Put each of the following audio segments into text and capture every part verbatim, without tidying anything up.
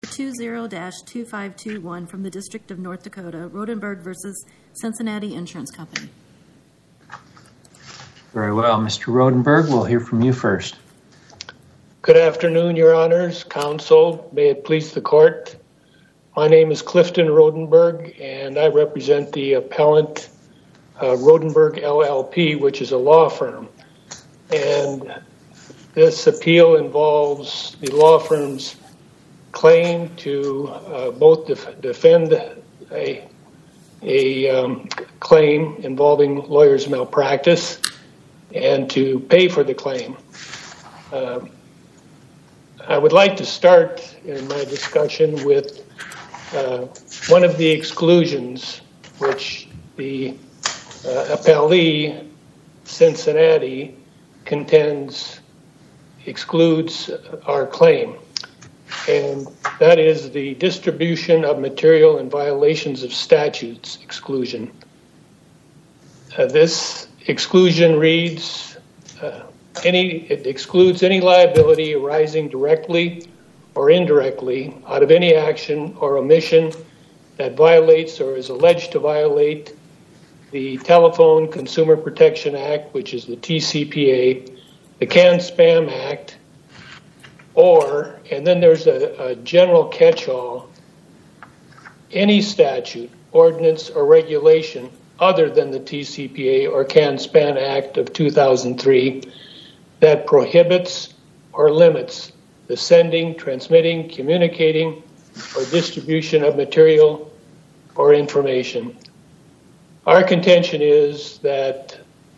two zero dash two five two one from the District of North Dakota, Rodenberg versus Cincinnati Insurance Company. Very well. Mister Rodenberg, we'll hear from you first. Good afternoon, Your Honors, Counsel. May it please the Court. My name is Clifton Rodenberg, and I represent the appellant uh, Rodenberg L L P, which is a law firm. And this appeal involves the law firm's claim to uh, both def- defend a, a um, claim involving lawyers' malpractice and to pay for the claim. Uh, I would like to start in my discussion with uh, one of the exclusions which the uh, appellee, Cincinnati, contends excludes our claim. And that is the distribution of material in violations of statutes exclusion. Uh, this exclusion reads, uh, any it excludes any liability arising directly or indirectly out of any action or omission that violates or is alleged to violate the Telephone Consumer Protection Act, which is the T C P A, the Can-Spam Act, or, and then there's a, a general catch-all, any statute, ordinance, or regulation other than the T C P A or Can-Spam Act of two thousand three that prohibits or limits the sending, transmitting, communicating, or distribution of material or information. Our contention is that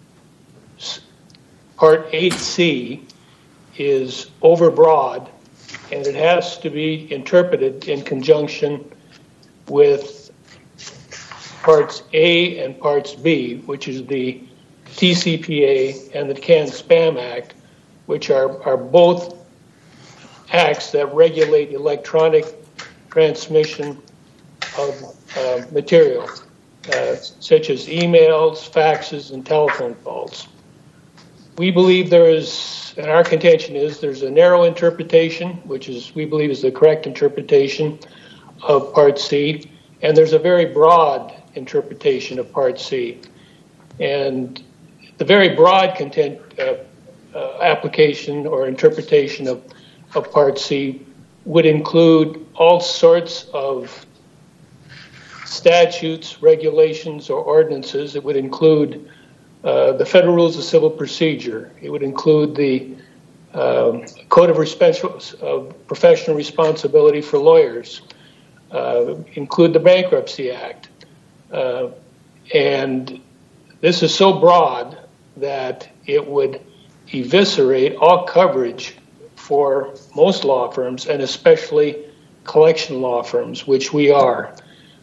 Part eight C is overbroad, and it has to be interpreted in conjunction with Parts A and Parts B, which is the T C P A and the Can-Spam Act, which are, are both acts that regulate electronic transmission of uh, material, uh, such as emails, faxes, and telephone calls. We believe there is, and our contention is, there's a narrow interpretation, which is we believe is the correct interpretation of Part C, and there's a very broad interpretation of Part C. And the very broad content uh, uh, application or interpretation of, of Part C would include all sorts of statutes, regulations, or ordinances. It would include uh, the Federal Rules of Civil Procedure. It would include the um, Code of Respect, uh, Professional Responsibility for Lawyers, uh, include the Bankruptcy Act. Uh, and this is so broad that it would eviscerate all coverage for most law firms, and especially collection law firms, which we are.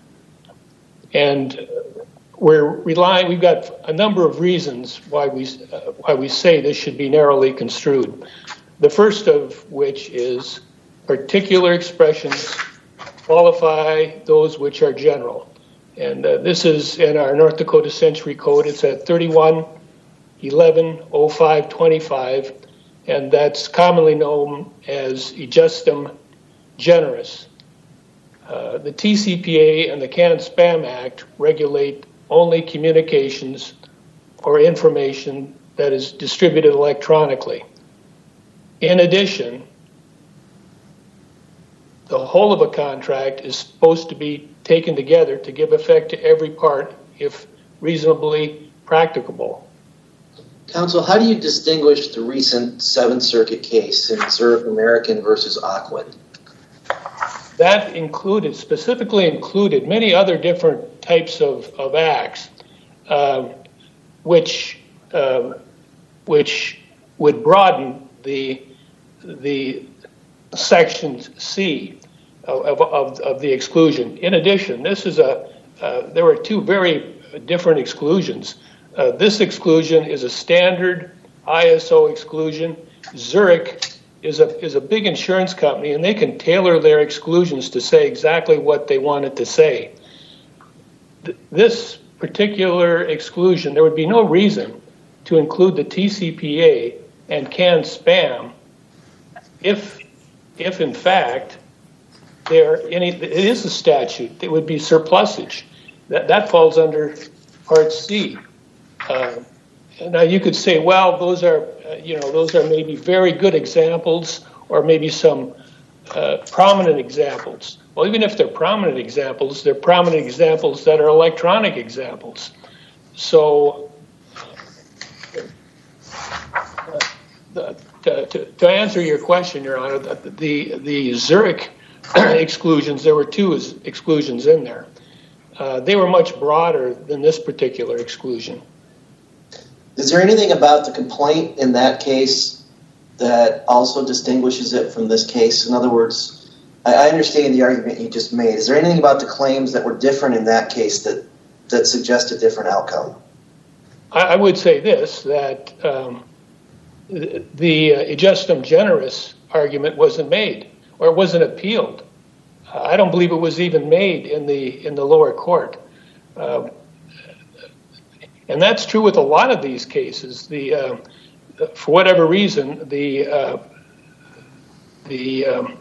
And we're relying, we've got a number of reasons why we, uh, why we say this should be narrowly construed. The first of which is particular expressions qualify those which are general. And uh, this is in our North Dakota Century Code. It's at thirty-one eleven oh five twenty-five, and that's commonly known as ejusdem generis. Uh, the T C P A and the Can-Spam Act regulate only communications or information that is distributed electronically. In addition, the whole of a contract is supposed to be taken together to give effect to every part if reasonably practicable. Counsel, how do you distinguish the recent Seventh Circuit case in Zurich American versus Aquin? That included, specifically included, many other different types of, of acts, uh, which uh, which would broaden the the section C of, of, of the exclusion. In addition, this is a uh, there were two very different exclusions. Uh, this exclusion is a standard I S O exclusion. Zurich is a is a big insurance company, and they can tailor their exclusions to say exactly what they want it to say. Th- this particular exclusion, there would be no reason to include the T C P A and Can-Spam if, if in fact, there any, it is a statute. It would be surplusage. That, that falls under Part C. Uh, now you could say, well, those are, uh, you know, those are maybe very good examples or maybe some uh, prominent examples. Well, even if they're prominent examples, they're prominent examples that are electronic examples. So uh, the, to, to, to answer your question, Your Honor, the, the, the Zurich exclusions, there were two exclusions in there. Uh, they were much broader than this particular exclusion. Is there anything about the complaint in that case that also distinguishes it from this case? In other words, I, I understand the argument you just made. Is there anything about the claims that were different in that case that, that suggest a different outcome? I, I would say this, that um, the, the uh, justum generis argument wasn't made or it wasn't appealed. I don't believe it was even made in the in the lower court, uh, and that's true with a lot of these cases. The uh, for whatever reason, the uh, the um,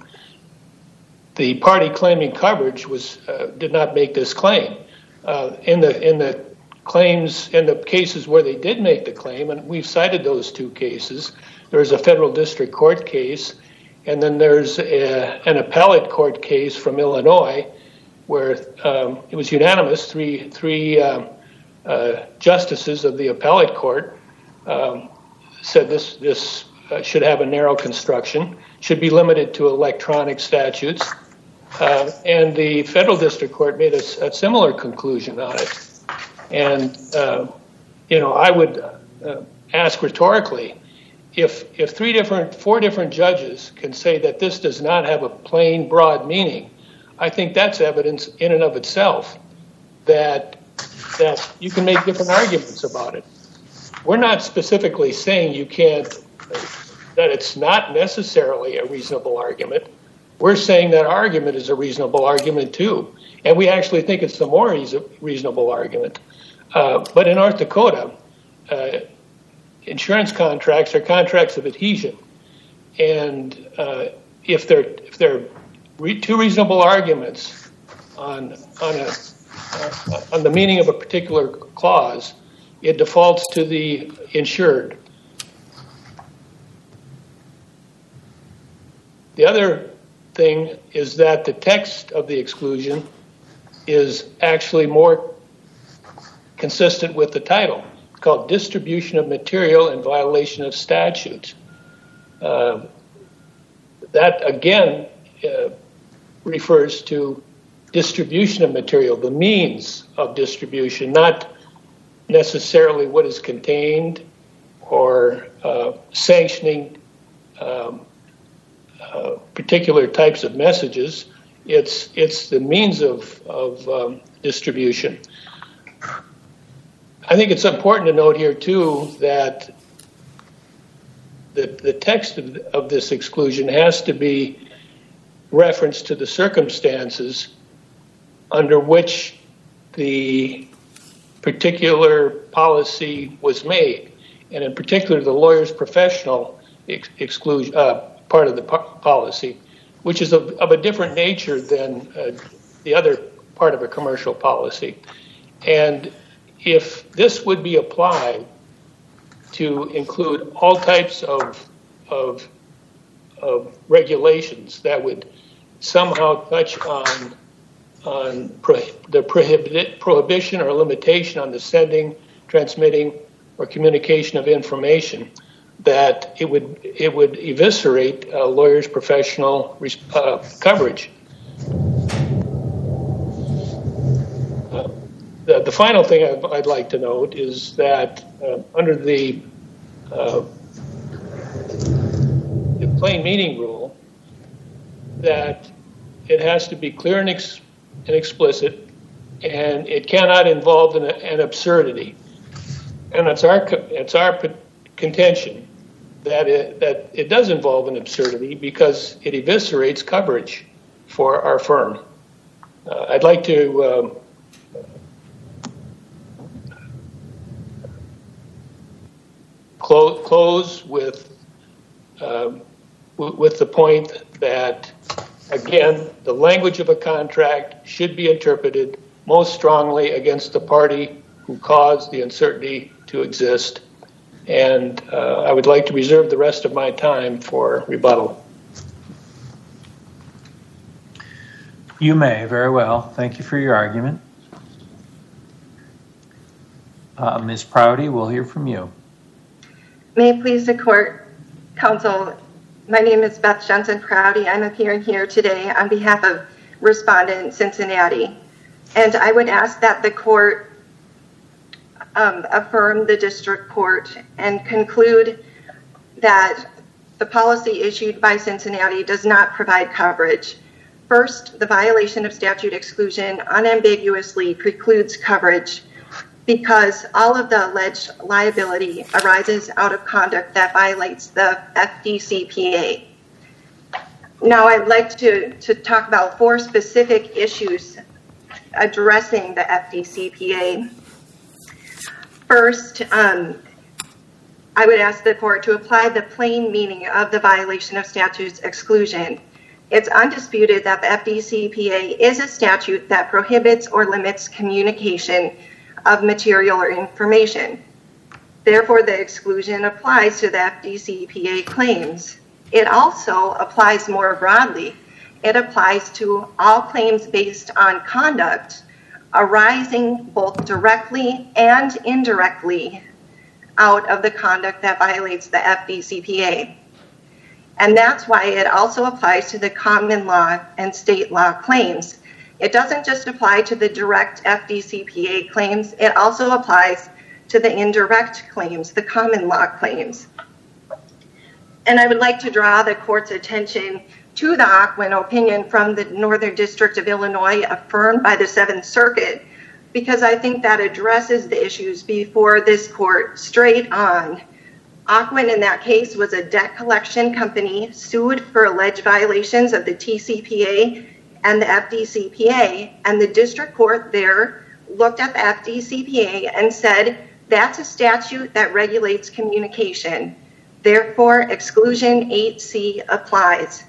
the party claiming coverage was uh, did not make this claim. Uh, in the in the claims in the cases where they did make the claim, and we've cited those two cases. There's a federal district court case. And then there's a, an appellate court case from Illinois where um, it was unanimous. Three, three uh, uh, justices of the appellate court um, said this, this uh, should have a narrow construction, should be limited to electronic statutes. Uh, and the federal district court made a, a similar conclusion on it. And, uh, you know, I would uh, ask rhetorically, If if three different, four different judges can say that this does not have a plain, broad meaning, I think that's evidence in and of itself that that you can make different arguments about it. We're not specifically saying you can't, that it's not necessarily a reasonable argument. We're saying that argument is a reasonable argument too, and we actually think it's the more reasonable argument. Uh, but in North Dakota, uh, insurance contracts are contracts of adhesion, and uh, if they're if they're re- two reasonable arguments on on a uh, on the meaning of a particular clause, it defaults to the insured. The other thing is that the text of the exclusion is actually more consistent with the title. Called distribution of material in violation of statutes. Uh, that again uh, refers to distribution of material, the means of distribution, not necessarily what is contained or uh, sanctioning um, uh, particular types of messages. It's it's the means of of um, distribution. I think it's important to note here, too, that the, the text of, of this exclusion has to be referenced to the circumstances under which the particular policy was made, and in particular the lawyer's professional ex- exclusion uh, part of the po- policy, which is of, of a different nature than uh, the other part of a commercial policy. And if this would be applied to include all types of, of, of regulations that would somehow touch on, on pro, the prohibit, prohibition or limitation on the sending, transmitting, or communication of information, that it would it would eviscerate a lawyer's professional uh, coverage. The, the final thing I'd, I'd like to note is that uh, under the, uh, the plain meaning rule, that it has to be clear and, ex- and explicit, and it cannot involve an, an absurdity. And it's our it's our contention that it, that it does involve an absurdity because it eviscerates coverage for our firm. Uh, I'd like to. Um, Close with uh, w- with the point that Again, the language of a contract should be interpreted most strongly against the party who caused the uncertainty to exist. And uh, I would like to reserve the rest of my time for rebuttal. You may, very well. Thank you for your argument. Uh, Miz Prouty, we'll hear from you. May it please the court, counsel, my name is Beth Jensen Prouty. I'm appearing here today on behalf of respondent Cincinnati. And I would ask that the court um, affirm the district court and conclude that the policy issued by Cincinnati does not provide coverage. First, the violation of statute exclusion unambiguously precludes coverage because all of the alleged liability arises out of conduct that violates the F D C P A. Now, I'd like to, to talk about four specific issues addressing the F D C P A. First, um, I would ask the court to apply the plain meaning of the violation of statute's exclusion. It's undisputed that the F D C P A is a statute that prohibits or limits communication of material or information. Therefore, the exclusion applies to the F D C P A claims. It also applies more broadly. It applies to all claims based on conduct arising both directly and indirectly out of the conduct that violates the F D C P A. And that's why it also applies to the common law and state law claims. It doesn't just apply to the direct F D C P A claims, it also applies to the indirect claims, the common law claims. And I would like to draw the court's attention to the Ocwen opinion from the Northern District of Illinois affirmed by the Seventh Circuit, because I think that addresses the issues before this court straight on. Ocwen in that case was a debt collection company sued for alleged violations of the T C P A and the F D C P A, and the district court there looked at the F D C P A and said, that's a statute that regulates communication. Therefore, exclusion eight C applies.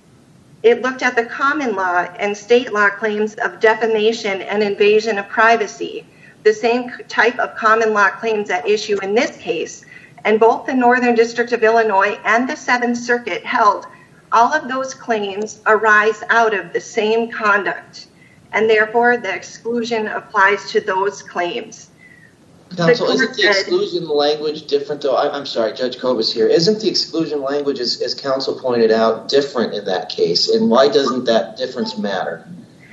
It looked at the common law and state law claims of defamation and invasion of privacy, the same type of common law claims at issue in this case, and both the Northern District of Illinois and the Seventh Circuit held all of those claims arise out of the same conduct, and therefore the exclusion applies to those claims. Counsel, the isn't the said, exclusion language different, though? I'm sorry, Judge Kobus here. Isn't the exclusion language, as, as counsel pointed out, different in that case? And why doesn't that difference matter?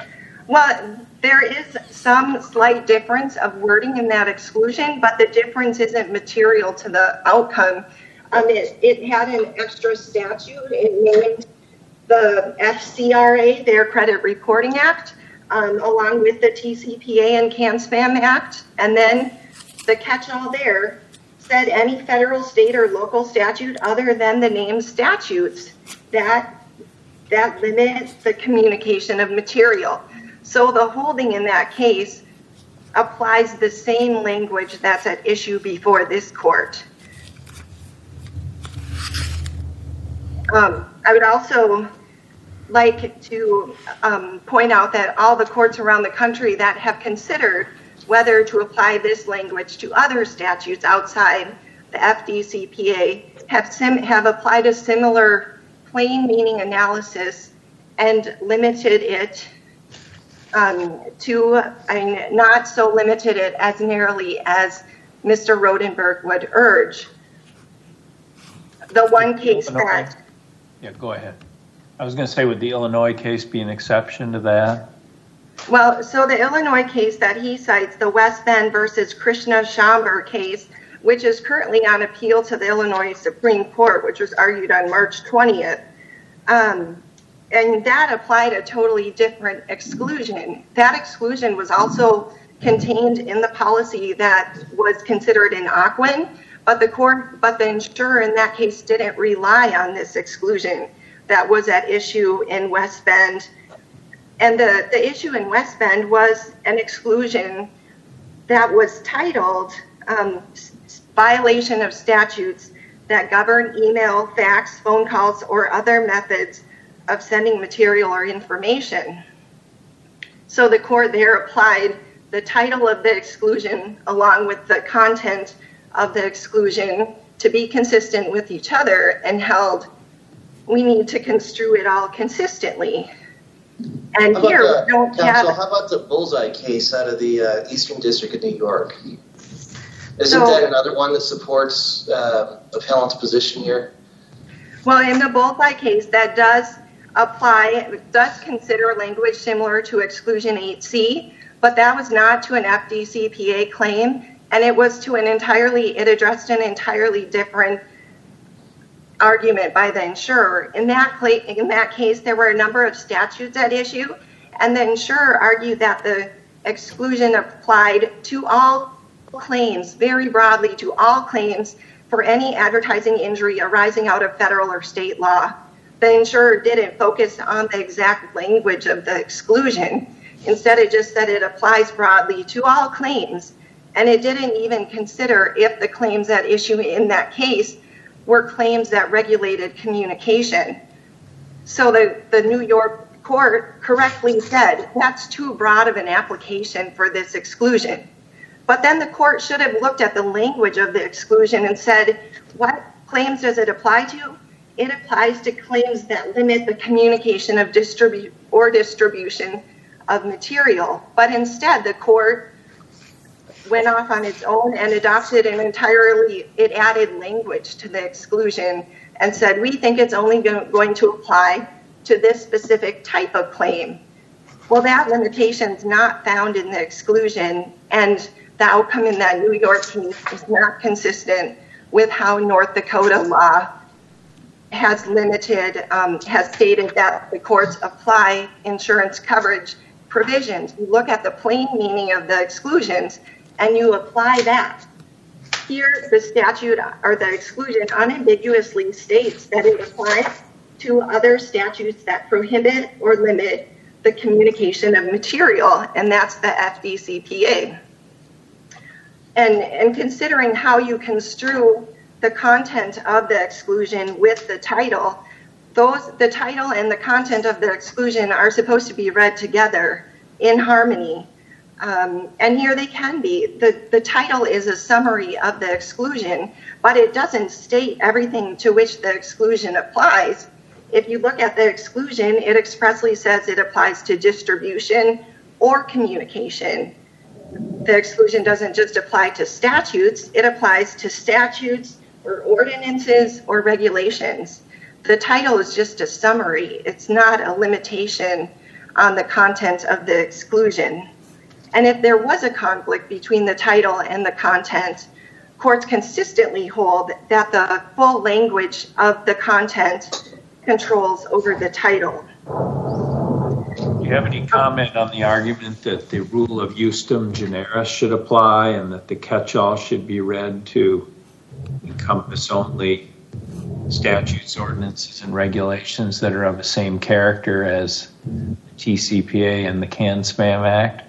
Well, there is some slight difference of wording in that exclusion, but the difference isn't material to the outcome. Um, it, it had an extra statute. It named the F C R A, their Credit Reporting Act, um, along with the T C P A and CAN-SPAM Act. And then the catch-all there said any federal, state, or local statute other than the named statutes that, that limit the communication of material. So the holding in that case applies the same language that's at issue before this court. Um, I would also like to um, point out that all the courts around the country that have considered whether to apply this language to other statutes outside the F D C P A have, sim- have applied a similar plain meaning analysis and limited it um, to, I mean, not so limited it as narrowly as Mister Rodenberg would urge. The one case that... Yeah, go ahead. I was going to say, would the Illinois case be an exception to that? Well, so the Illinois case that he cites, the West Bend versus Krishna Shamber case, which is currently on appeal to the Illinois Supreme Court, which was argued on March twentieth, um, and that applied a totally different exclusion. That exclusion was also contained in the policy that was considered in Ocwen, but the court, but the insurer in that case didn't rely on this exclusion that was at issue in West Bend. And the, the issue in West Bend was an exclusion that was titled um, violation of statutes that govern email, fax, phone calls, or other methods of sending material or information. So the court there applied the title of the exclusion along with the content of the exclusion to be consistent with each other and held we need to construe it all consistently. And how here the, we don't counsel, have... How about the Bullseye case out of the uh, Eastern District of New York? Isn't so, that another one that supports uh, appellant's position here? Well, in the Bullseye case, that does apply, does consider language similar to Exclusion eight C, but that was not to an F D C P A claim, and it was to an entirely, it addressed an entirely different argument by the insurer. In that, in that case, there were a number of statutes at issue, and the insurer argued that the exclusion applied to all claims, very broadly to all claims for any advertising injury arising out of federal or state law. The insurer didn't focus on the exact language of the exclusion. Instead, it just said it applies broadly to all claims, and it didn't even consider if the claims at issue in that case were claims that regulated communication. So the, the New York court correctly said that's too broad of an application for this exclusion. But then the court should have looked at the language of the exclusion and said, what claims does it apply to? It applies to claims that limit the communication of distribute or distribution of material. But instead, the court went off on its own and adopted an entirely, it added language to the exclusion and said, we think it's only go- going to apply to this specific type of claim. Well, that limitation is not found in the exclusion, and the outcome in that New York case is not consistent with how North Dakota law has limited, um, has stated that the courts apply insurance coverage provisions. You look at the plain meaning of the exclusions and you apply that. Here, the statute or the exclusion unambiguously states that it applies to other statutes that prohibit or limit the communication of material, and that's the F D C P A. And, and considering how you construe the content of the exclusion with the title, those the title and the content of the exclusion are supposed to be read together in harmony. Um, and here they can be. The, the title is a summary of the exclusion, but it doesn't state everything to which the exclusion applies. If you look at the exclusion, it expressly says it applies to distribution or communication. The exclusion doesn't just apply to statutes, it applies to statutes or ordinances or regulations. The title is just a summary. It's not a limitation on the content of the exclusion. And if there was a conflict between the title and the content, courts consistently hold that the full language of the content controls over the title. Do you have any comment on the argument that the rule of justum generis should apply and that the catch-all should be read to encompass only statutes, ordinances, and regulations that are of the same character as the T C P A and the Can-Spam Act?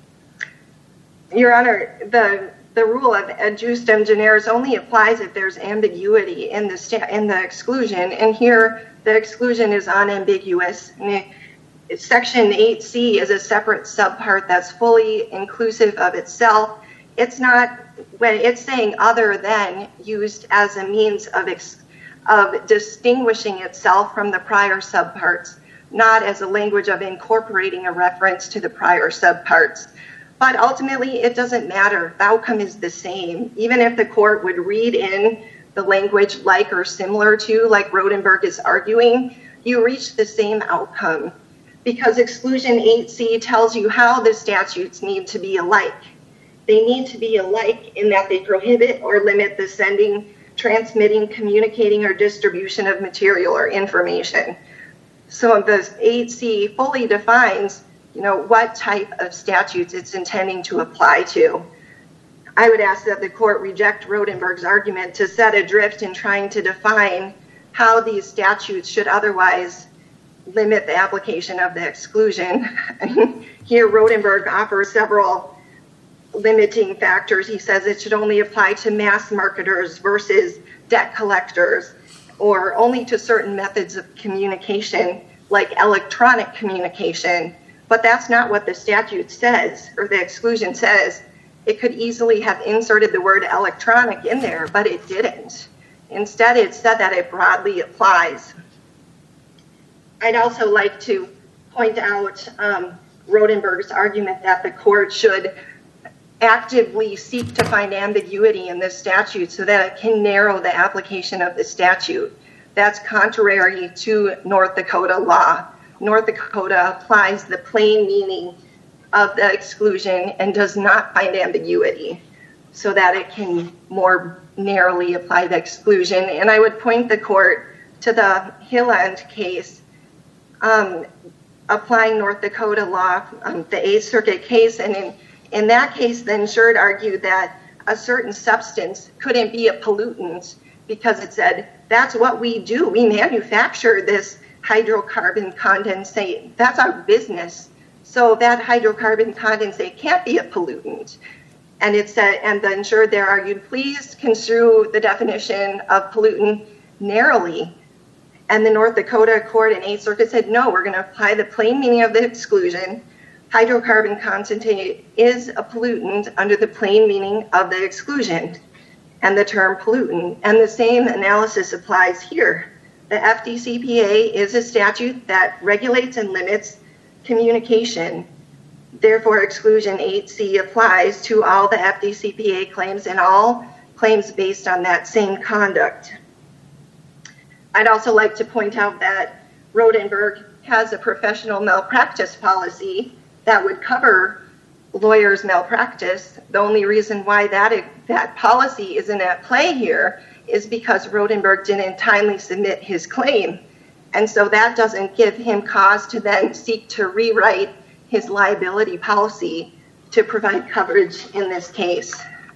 Your Honor, the the rule of ad justum generis only applies if there's ambiguity in the sta- in the exclusion, and here the exclusion is unambiguous. Section eight C is a separate subpart that's fully inclusive of itself. It's not, when it's saying other than, used as a means of ex, of distinguishing itself from the prior subparts, not as a language of incorporating a reference to the prior subparts. But ultimately, it doesn't matter. The outcome is the same. Even if the court would read in the language like or similar to, like Rodenberg is arguing, you reach the same outcome. Because exclusion eight C tells you how the statutes need to be alike. They need to be alike in that they prohibit or limit the sending, transmitting, communicating, or distribution of material or information. So the eight C fully defines, you know, what type of statutes it's intending to apply to. I would ask that the court reject Rodenberg's argument to set adrift in trying to define how these statutes should otherwise limit the application of the exclusion. Here, Rodenberg offers several limiting factors. He says it should only apply to mass marketers versus debt collectors, or only to certain methods of communication like electronic communication, but that's not what the statute says, or the exclusion says. It could easily have inserted the word electronic in there, but it didn't. Instead, it said that it broadly applies. I'd also like to point out um, Rodenberg's argument that the court should actively seek to find ambiguity in this statute so that it can narrow the application of the statute. That's contrary to North Dakota law. North Dakota applies the plain meaning of the exclusion and does not find ambiguity so that it can more narrowly apply the exclusion. And I would point the court to the Hilland case, um, applying North Dakota law, um, the Eighth Circuit case. And in, in that case, the insured argued that a certain substance couldn't be a pollutant because it said, that's what we do. We manufacture this hydrocarbon condensate. That's our business. So that hydrocarbon condensate can't be a pollutant. And it said, and the insured there argued, please construe the definition of pollutant narrowly. And the North Dakota court and Eighth Circuit said, no, we're going to apply the plain meaning of the exclusion. Hydrocarbon condensate is a pollutant under the plain meaning of the exclusion and the term pollutant. And the same analysis applies here. The F D C P A is a statute that regulates and limits communication. Therefore, exclusion eight C applies to all the F D C P A claims and all claims based on that same conduct. I'd also like to point out that Rodenberg has a professional malpractice policy that would cover lawyers' malpractice. The only reason why that, that policy isn't at play here is because Rodenberg didn't timely submit his claim. And so that doesn't give him cause to then seek to rewrite his liability policy to provide coverage in this case.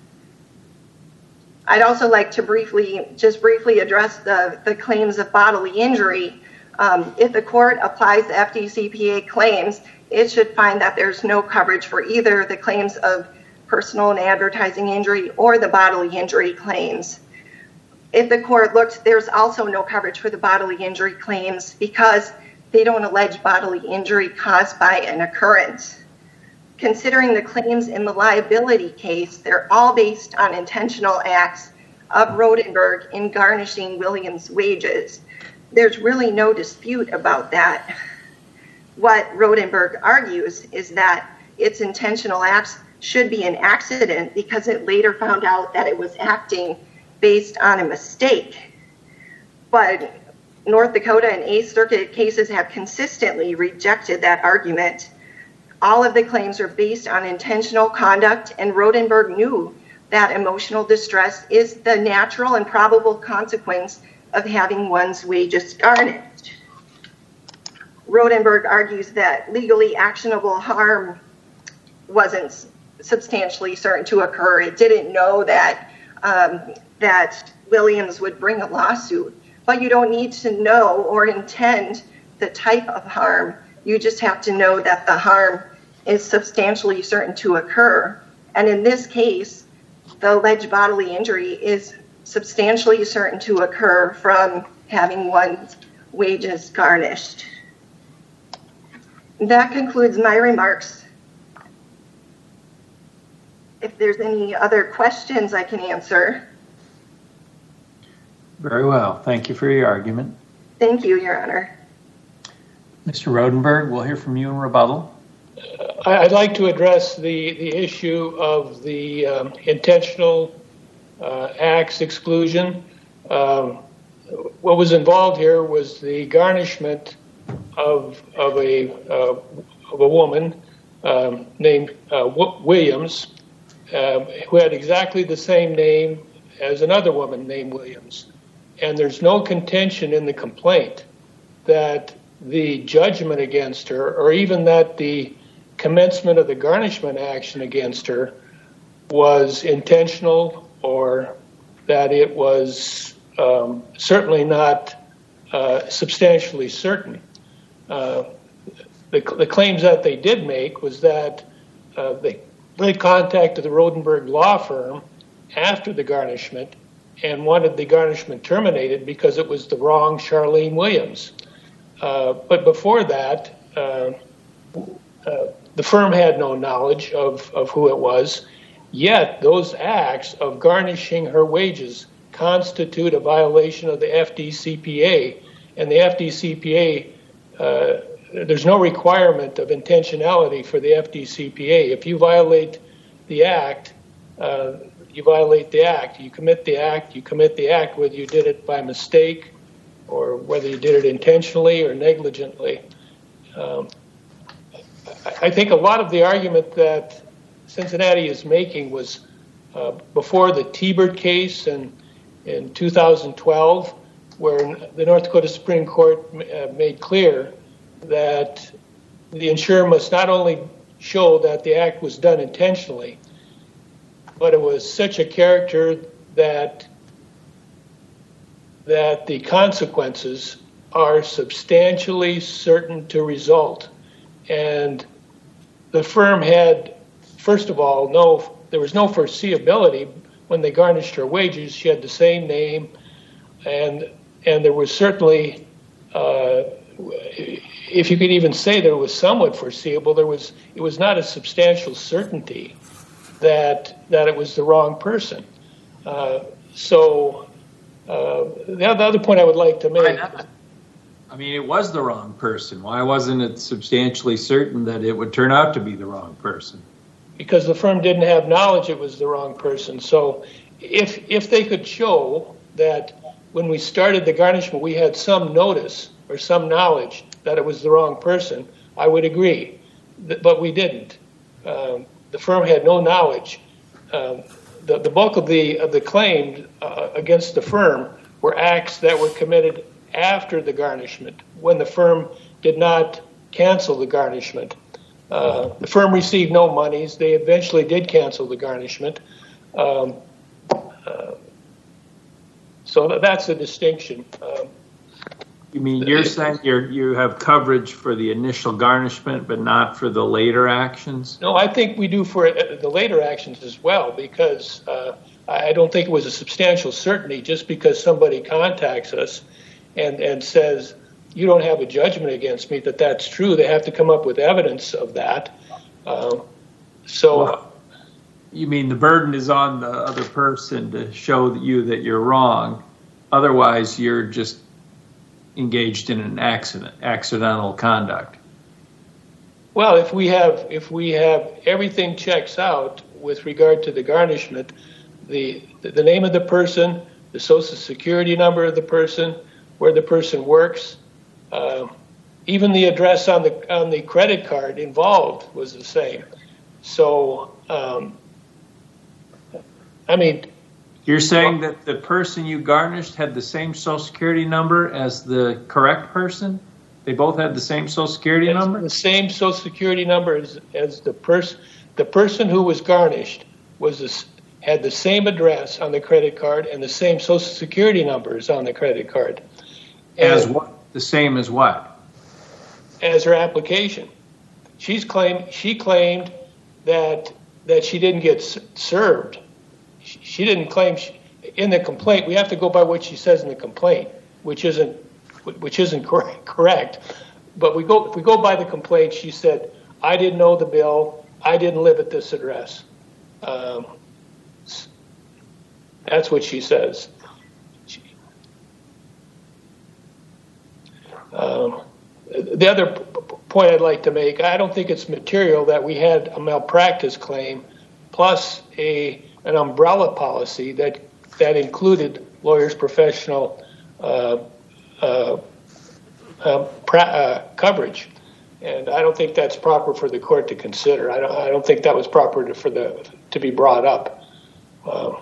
I'd also like to briefly, just briefly address the, the claims of bodily injury. Um, if the court applies the F D C P A claims, it should find that there's no coverage for either the claims of personal and advertising injury or the bodily injury claims. If the court looks, there's also no coverage for the bodily injury claims because they don't allege bodily injury caused by an occurrence. Considering the claims in the liability case, they're all based on intentional acts of Rodenberg in garnishing Williams' wages. There's really no dispute about that. What Rodenberg argues is that its intentional acts should be an accident because it later found out that it was acting based on a mistake. But North Dakota and Eighth Circuit cases have consistently rejected that argument. All of the claims are based on intentional conduct, and Rodenberg knew that emotional distress is the natural and probable consequence of having one's wages garnished. Rodenberg argues that legally actionable harm wasn't substantially certain to occur. It didn't know that um, that Williams would bring a lawsuit, but you don't need to know or intend the type of harm. You just have to know that the harm is substantially certain to occur. And in this case, the alleged bodily injury is substantially certain to occur from having one's wages garnished. That concludes my remarks. If there's any other questions I can answer. Very well. Thank you for your argument. Thank you, Your Honor. Mister Rodenberg, we'll hear from you in rebuttal. I'd like to address the, the issue of the um, intentional uh, acts exclusion. Um, what was involved here was the garnishment of of a uh, of a woman um, named uh, Williams, uh, who had exactly the same name as another woman named Williams. And there's no contention in the complaint that the judgment against her, or even that the commencement of the garnishment action against her, was intentional, or that it was um, certainly not uh, substantially certain. Uh, the, the claims that they did make was that uh, they, they contacted the Rodenberg law firm after the garnishment and wanted the garnishment terminated because it was the wrong Charlene Williams. Uh, but before that, uh, uh, the firm had no knowledge of, of who it was. Yet those acts of garnishing her wages constitute a violation of the F D C P A. And the F D C P A, uh, there's no requirement of intentionality for the F D C P A. If you violate the act, uh, you violate the act. You commit the act, you commit the act, whether you did it by mistake or whether you did it intentionally or negligently. Um, I think a lot of the argument that Cincinnati is making was uh, before the T-Bird case in, in two thousand twelve, where the North Dakota Supreme Court uh, made clear that the insurer must not only show that the act was done intentionally, but it was such a character that that the consequences are substantially certain to result. And the firm had, first of all, no, there was no foreseeability when they garnished her wages. She had the same name, and and there was certainly, uh, if you could even say that it was somewhat foreseeable, there was it was not a substantial certainty that that it was the wrong person. Uh, so uh, the other point I would like to make. I mean, it was the wrong person. Why wasn't it substantially certain that it would turn out to be the wrong person? Because the firm didn't have knowledge it was the wrong person. So if if they could show that when we started the garnishment, we had some notice or some knowledge that it was the wrong person, I would agree. But we didn't. Um, the firm had no knowledge. Um, the, the bulk of the of the claims uh, against the firm were acts that were committed after the garnishment, when the firm did not cancel the garnishment. Uh, the firm received no monies. They eventually did cancel the garnishment. Um, uh, so that's a distinction. Um, you mean you're saying you're, you have coverage for the initial garnishment, but not for the later actions? No, I think we do for the later actions as well, because uh, I don't think it was a substantial certainty just because somebody contacts us and, and says, you don't have a judgment against me, that that's true. They have to come up with evidence of that. Um, so, well, you mean the burden is on the other person to show you that you're wrong. Otherwise, you're just engaged in an accident, accidental conduct. Well, if we have if we have everything checks out with regard to the garnishment, the the name of the person, the social security number of the person, where the person works, uh, even the address on the on the credit card involved was the same. So, um, I mean, you're saying that the person you garnished had the same social security number as the correct person? They both had the same social security number? The same social security number as, as the person. The person who was garnished was this, had the same address on the credit card and the same social security numbers on the credit card. And as what? The same as what? As her application. She's claimed she claimed that that she didn't get served. She, she didn't claim she, in the complaint. We have to go by what she says in the complaint, which isn't which isn't correct. Correct. But we go if we go by the complaint. She said, "I didn't know the bill. I didn't live at this address." Um, that's what she says. She, um, the other p- point I'd like to make, I don't think it's material that we had a malpractice claim plus a an umbrella policy that that included lawyers' professional uh, uh, uh, pra- uh, coverage. And I don't think that's proper for the court to consider. I don't. I don't think that was proper to, for the to be brought up. Um,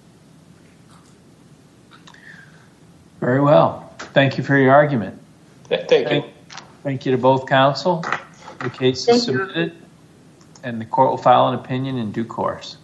Very well. Thank you for your argument. th- thank, Thank, you. thank you to both counsel. The case is Thank you. submitted, and the court will file an opinion in due course.